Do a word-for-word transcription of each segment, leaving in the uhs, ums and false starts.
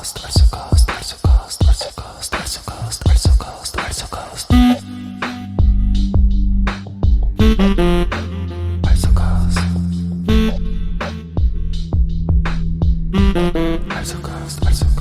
Alsacast, Alsacast, Alsacast, Alsacast, Alsacast, Alsacast, Alsacast. Alsacast. Alsacast, Alsacast.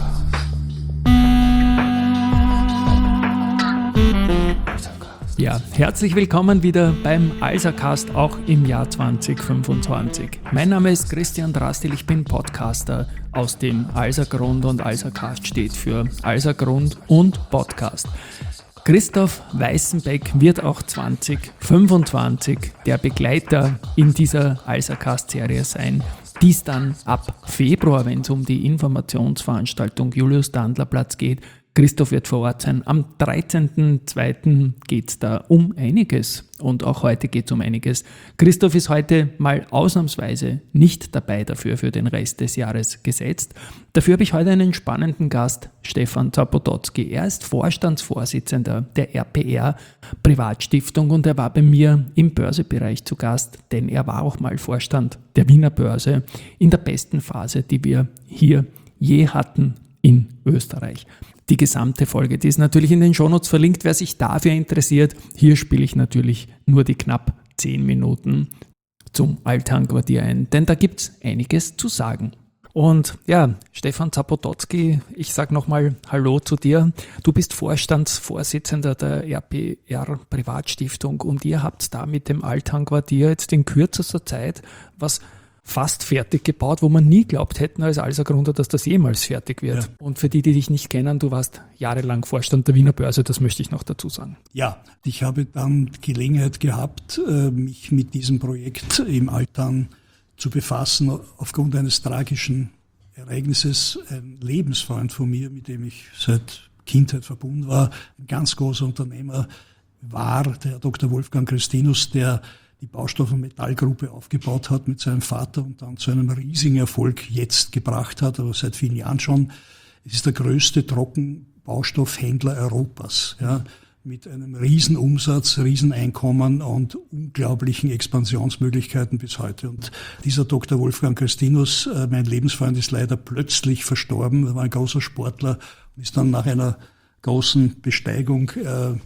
Ja, herzlich willkommen wieder beim Alsacast, auch im Jahr zwanzig fünfundzwanzig. Mein Name ist Christian Drastil, ich bin Podcaster aus dem Alsagrund und Alsacast steht für Alsagrund und Podcast. Christoph Weißenbeck wird auch zwanzig fünfundzwanzig der Begleiter in dieser Alsacast-Serie sein. Dies dann ab Februar, wenn es um die Informationsveranstaltung Julius-Dandler-Platz geht. Christoph wird vor Ort sein. Am dreizehnten zweiten geht es da um einiges und auch heute geht es um einiges. Christoph ist heute mal ausnahmsweise nicht dabei dafür für den Rest des Jahres gesetzt. Dafür habe ich heute einen spannenden Gast, Stefan Zapototzky. Er ist Vorstandsvorsitzender der R P R Privatstiftung und er war bei mir im Börsebereich zu Gast, denn er war auch mal Vorstand der Wiener Börse in der besten Phase, die wir hier je hatten in Österreich. Die gesamte Folge, die ist natürlich in den Shownotes verlinkt, wer sich dafür interessiert. Hier spiele ich natürlich nur die knapp zehn Minuten zum Altan-Quartier ein, denn da gibt es einiges zu sagen. Und ja, Stefan Zapototzky, ich sage nochmal Hallo zu dir. Du bist Vorstandsvorsitzender der R P R Privatstiftung und ihr habt da mit dem Altan-Quartier jetzt in kürzester Zeit was fast fertig gebaut, wo man nie glaubt hätten als Alsagründer, dass das jemals fertig wird. Ja. Und für die, die dich nicht kennen, du warst jahrelang Vorstand der Wiener Börse, das möchte ich noch dazu sagen. Ja, ich habe dann Gelegenheit gehabt, mich mit diesem Projekt im Altan zu befassen, aufgrund eines tragischen Ereignisses. Ein Lebensfreund von mir, mit dem ich seit Kindheit verbunden war, ein ganz großer Unternehmer war, der Herr Doktor Wolfgang Christinus, der die Baustoff- und Metallgruppe aufgebaut hat mit seinem Vater und dann zu einem riesigen Erfolg jetzt gebracht hat, aber seit vielen Jahren schon. Es ist der größte Trockenbaustoffhändler Europas, ja, mit einem riesen Umsatz, Rieseneinkommen und unglaublichen Expansionsmöglichkeiten bis heute. Und dieser Doktor Wolfgang Christinus, mein Lebensfreund, ist leider plötzlich verstorben. Er war ein großer Sportler und ist dann nach einer großen Besteigung äh,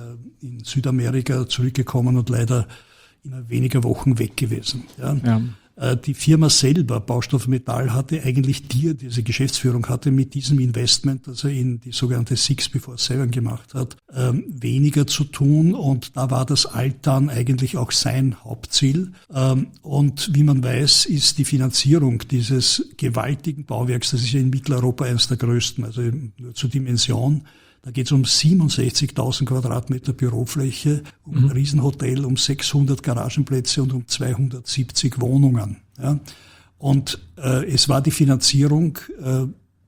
in Südamerika zurückgekommen und leider in weniger Wochen weg gewesen. Ja. Ja. Die Firma selber, Baustoff Metall, hatte eigentlich die, diese Geschäftsführung hatte mit diesem Investment, das er in die sogenannte Six Before Seven gemacht hat, ähm, weniger zu tun und da war das Altan eigentlich auch sein Hauptziel. Ähm, und wie man weiß, ist die Finanzierung dieses gewaltigen Bauwerks, das ist ja in Mitteleuropa eines der größten, also nur zur Dimension. Da geht es um siebenundsechzigtausend Quadratmeter Bürofläche, um ein mhm. Riesenhotel, um sechshundert Garagenplätze und um zweihundertsiebzig Wohnungen. Ja. Und äh, es war die Finanzierung, äh,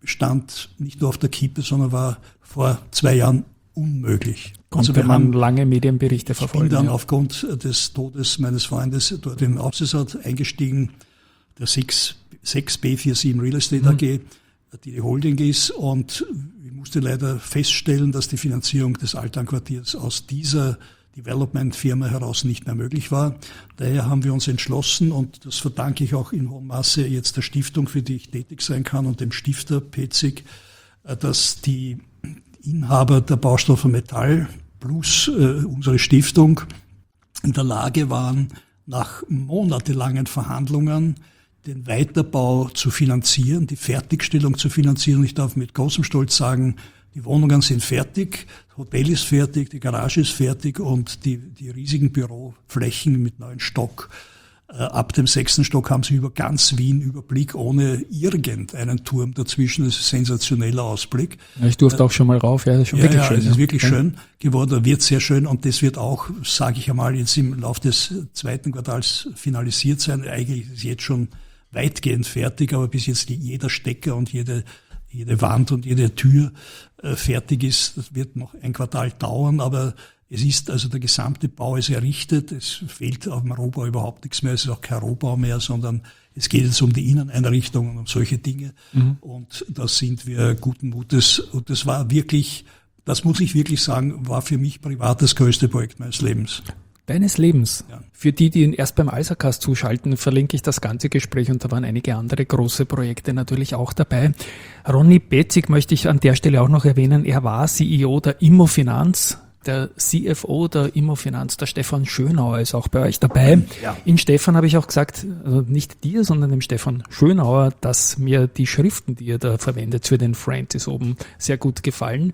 stand nicht nur auf der Kippe, sondern war vor zwei Jahren unmöglich. Also wenn man lange Medienberichte verfolgt. Ich bin dann ja. aufgrund des Todes meines Freundes dort im Aufsichtsrat eingestiegen, der sechs B siebenundvierzig Real Estate A G, mhm. die die Holding ist, und ich musste leider feststellen, dass die Finanzierung des Altan-Quartiers aus dieser Development-Firma heraus nicht mehr möglich war. Daher haben wir uns entschlossen, und das verdanke ich auch in hohem Maße jetzt der Stiftung, für die ich tätig sein kann, und dem Stifter Petzig, dass die Inhaber der Baustoffe Metall plus äh, unsere Stiftung in der Lage waren, nach monatelangen Verhandlungen den Weiterbau zu finanzieren, die Fertigstellung zu finanzieren. Ich darf mit großem Stolz sagen, die Wohnungen sind fertig, das Hotel ist fertig, die Garage ist fertig und die, die riesigen Büroflächen mit neuen Stock. Äh, ab dem sechsten Stock haben sie über ganz Wien Überblick, ohne irgendeinen Turm dazwischen. Das ist ein sensationeller Ausblick. Ja, ich durfte äh, auch schon mal rauf, ja, das ist schon ja, wirklich ja, schön. Es ist wirklich ja. schön geworden, wird sehr schön, und das wird auch, sage ich einmal, jetzt im Laufe des zweiten Quartals finalisiert sein. Eigentlich ist es jetzt schon weitgehend fertig, aber bis jetzt jeder Stecker und jede, jede Wand und jede Tür äh, fertig ist, das wird noch ein Quartal dauern, aber es ist, also der gesamte Bau ist errichtet, es fehlt auf dem Rohbau überhaupt nichts mehr, es ist auch kein Rohbau mehr, sondern es geht jetzt um die Inneneinrichtungen und um solche Dinge, mhm. und da sind wir guten Mutes, und das war wirklich, das muss ich wirklich sagen, war für mich privat das größte Projekt meines Lebens. deines Lebens. Ja. Für die, die ihn erst beim Alsercast zuschalten, verlinke ich das ganze Gespräch und da waren einige andere große Projekte natürlich auch dabei. Ronny Betzig möchte ich an der Stelle auch noch erwähnen. Er war C E O der Immofinanz. Der C F O der Immofinanz, der Stefan Schönauer, ist auch bei euch dabei. Ja. In Stefan habe ich auch gesagt, also nicht dir, sondern dem Stefan Schönauer, dass mir die Schriften, die ihr da verwendet für den Francis oben, sehr gut gefallen.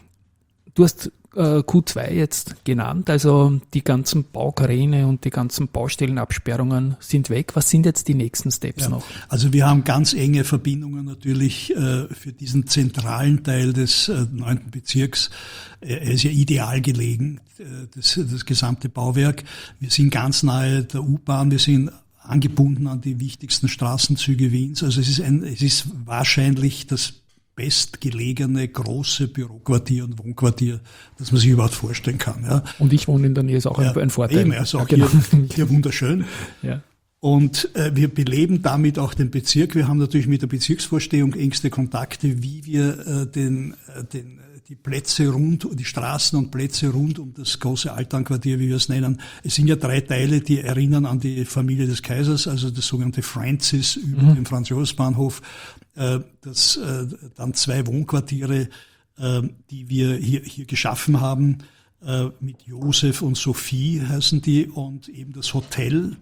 Du hast äh, Q zwei jetzt genannt, also die ganzen Baukräne und die ganzen Baustellenabsperrungen sind weg. Was sind jetzt die nächsten Steps Ja, noch? also wir haben ganz enge Verbindungen natürlich äh, für diesen zentralen Teil des äh, neunten Bezirks. Er ist ja ideal gelegen, äh, das, das gesamte Bauwerk. Wir sind ganz nahe der U-Bahn, wir sind angebunden an die wichtigsten Straßenzüge Wiens. Also es ist, ein, es ist wahrscheinlich das bestgelegene große Büroquartier und Wohnquartier, das man sich überhaupt vorstellen kann. Ja. Und ich wohne in der Nähe, ist auch ja, ein, ein Vorteil. Eben, also auch ja, genau. hier, hier wunderschön. Ja. Und äh, wir beleben damit auch den Bezirk. Wir haben natürlich mit der Bezirksvorstehung engste Kontakte, wie wir äh, den, äh, den, die Plätze rund, die Straßen und Plätze rund um das große Alternquartier, wie wir es nennen. Es sind ja drei Teile, die erinnern an die Familie des Kaisers, also das sogenannte Francis über mhm. den Franz-Josefs-Bahnhof. Äh, das, äh, dann zwei Wohnquartiere, äh, die wir hier, hier geschaffen haben, äh, mit Josef und Sophie heißen die, und eben das Hotel,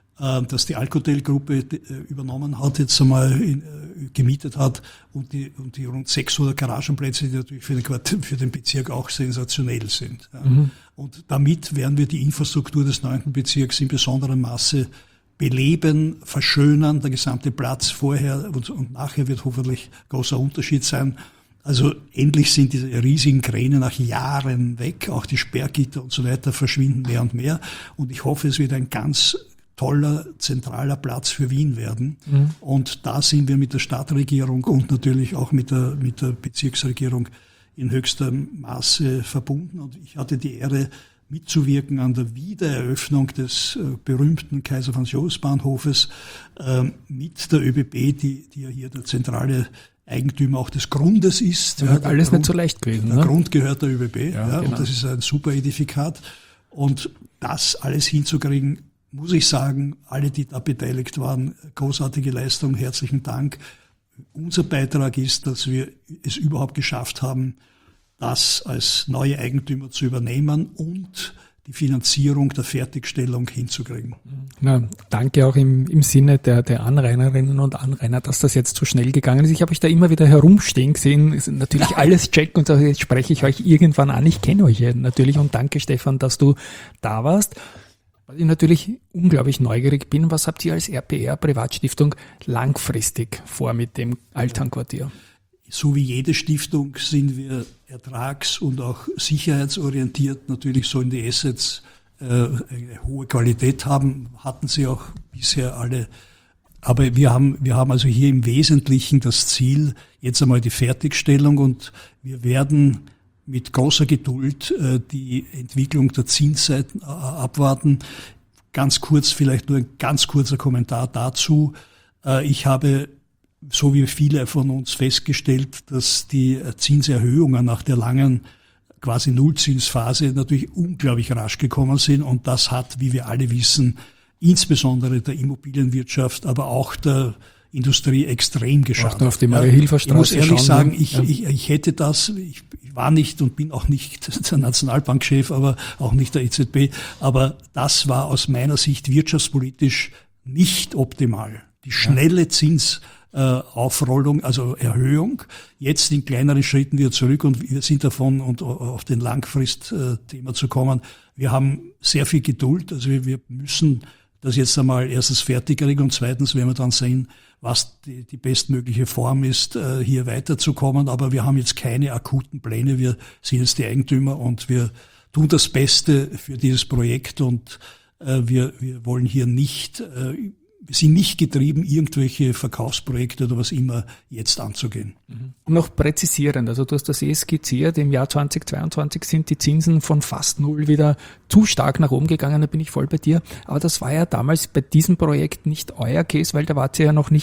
das die Alcatel-Gruppe übernommen hat, jetzt einmal in, äh, gemietet hat, und die, und die rund sechshundert Garagenplätze, die natürlich für den, Quartier, für den Bezirk auch sensationell sind. Ja. Mhm. Und damit werden wir die Infrastruktur des neunten Bezirks in besonderem Maße beleben, verschönern. Der gesamte Platz vorher und, und nachher wird hoffentlich großer Unterschied sein. Also endlich sind diese riesigen Kräne nach Jahren weg, auch die Sperrgitter und so weiter verschwinden mehr und mehr. Und ich hoffe, es wird ein ganz toller, zentraler Platz für Wien werden. Mhm. Und da sind wir mit der Stadtregierung und natürlich auch mit der, mit der Bezirksregierung in höchstem Maße verbunden. Und ich hatte die Ehre, mitzuwirken an der Wiedereröffnung des äh, berühmten Kaiser-Franz-Josefs-Bahnhofes äh, mit der ÖBB, die, die ja hier der zentrale Eigentümer auch des Grundes ist. Das hat alles Grund, nicht so leicht gewesen. Der ne? Grund gehört der ÖBB, ja, ja, genau. Und das ist ein super Edifikat. Und das alles hinzukriegen, muss ich sagen, alle, die da beteiligt waren, großartige Leistung, herzlichen Dank. Unser Beitrag ist, dass wir es überhaupt geschafft haben, das als neue Eigentümer zu übernehmen und die Finanzierung der Fertigstellung hinzukriegen. Na, danke auch im, im Sinne der, der Anrainerinnen und Anrainer, dass das jetzt so schnell gegangen ist. Ich habe euch da immer wieder herumstehen gesehen, ist natürlich alles check und sage, jetzt spreche ich euch irgendwann an. Ich kenne euch ja natürlich und danke, Stefan, dass du da warst. Was ich natürlich unglaublich neugierig bin, was habt ihr als R P R Privatstiftung langfristig vor mit dem Alternquartier? So wie jede Stiftung sind wir ertrags- und auch sicherheitsorientiert. Natürlich sollen die Assets äh, eine hohe Qualität haben, hatten sie auch bisher alle. Aber wir haben, wir haben also hier im Wesentlichen das Ziel, jetzt einmal die Fertigstellung, und wir werden mit großer Geduld äh, die Entwicklung der Zinsseiten äh, abwarten. Ganz kurz, vielleicht nur ein ganz kurzer Kommentar dazu. Äh, ich habe, so wie viele von uns, festgestellt, dass die Zinserhöhungen nach der langen quasi Nullzinsphase natürlich unglaublich rasch gekommen sind, und das hat, wie wir alle wissen, insbesondere der Immobilienwirtschaft, aber auch der Industrie extrem geschadet. Auf die Maria-Hilfer-Straße. Ich muss ehrlich schauen, sagen, ich, ja. ich, ich hätte das, ich, ich war nicht und bin auch nicht der Nationalbankchef, aber auch nicht der E Z B, aber das war aus meiner Sicht wirtschaftspolitisch nicht optimal. Die schnelle Zinsaufrollung, also Erhöhung, jetzt in kleineren Schritten wieder zurück, und wir sind davon, und auf den Langfrist-Thema zu kommen, wir haben sehr viel Geduld, also wir, wir müssen das jetzt einmal erstens fertig kriegen, und zweitens werden wir dann sehen, was die, die bestmögliche Form ist, hier weiterzukommen. Aber wir haben jetzt keine akuten Pläne. Wir sind jetzt die Eigentümer und wir tun das Beste für dieses Projekt, und wir, wir wollen hier nicht, wir sind nicht getrieben, irgendwelche Verkaufsprojekte oder was immer jetzt anzugehen. Um noch präzisierend, also du hast das eh skizziert, im Jahr zweitausendzweiundzwanzig sind die Zinsen von fast null wieder zu stark nach oben gegangen, da bin ich voll bei dir. Aber das war ja damals bei diesem Projekt nicht euer Case, weil da wart ihr ja noch nicht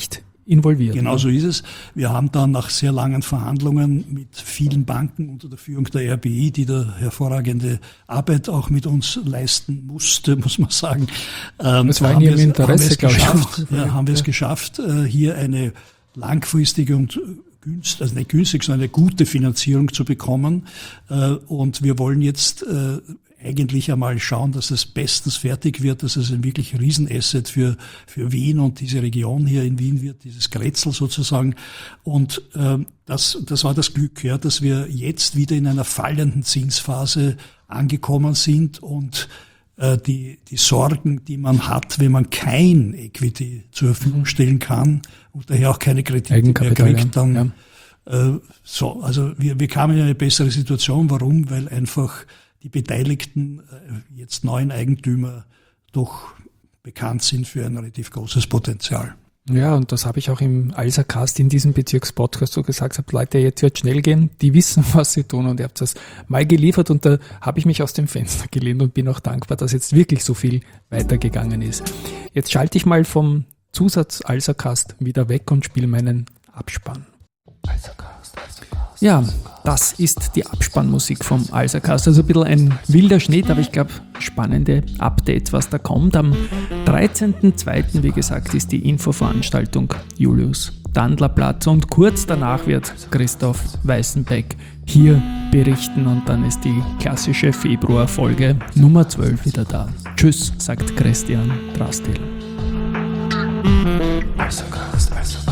involviert. Genau so ist es. Wir haben dann nach sehr langen Verhandlungen mit vielen Banken unter der Führung der R B I, die da hervorragende Arbeit auch mit uns leisten musste, muss man sagen. Ähm, das war in Ihrem Interesse, glaube ich. Geschafft, ja, haben wir es geschafft, hier eine langfristige und günstig, also nicht günstig, sondern eine gute Finanzierung zu bekommen. Und wir wollen jetzt eigentlich einmal schauen, dass es bestens fertig wird, dass es ein wirklich Riesenasset für, für Wien und diese Region hier in Wien wird, dieses Grätzl sozusagen. Und äh, das, das war das Glück, ja, dass wir jetzt wieder in einer fallenden Zinsphase angekommen sind und äh, die, die Sorgen, die man hat, wenn man kein Equity zur Verfügung stellen kann und daher auch keine Kredite mehr kriegt, dann ja. äh, so, also wir, wir kamen in eine bessere Situation. Warum? Weil einfach die beteiligten, jetzt neuen Eigentümer doch bekannt sind für ein relativ großes Potenzial. Ja, und das habe ich auch im Alsercast in diesem Bezirkspodcast so gesagt, habe Leute, jetzt wird schnell gehen, die wissen, was sie tun, und ihr habt das mal geliefert, und da habe ich mich aus dem Fenster gelehnt und bin auch dankbar, dass jetzt wirklich so viel weitergegangen ist. Jetzt schalte ich mal vom Zusatz Alsercast wieder weg und spiele meinen Abspann. Alsercast, Alsercast. Ja, das ist die Abspannmusik vom Alsercast. Also ein bisschen ein wilder Schnitt, aber ich glaube, spannende Updates, was da kommt. Am dreizehnten zweiten, wie gesagt, ist die Infoveranstaltung Julius-Dandler-Platz, und kurz danach wird Christoph Weißenbeck hier berichten, und dann ist die klassische Februarfolge Nummer zwölf wieder da. Tschüss, sagt Christian Drastil. Alsercast, Alsercast.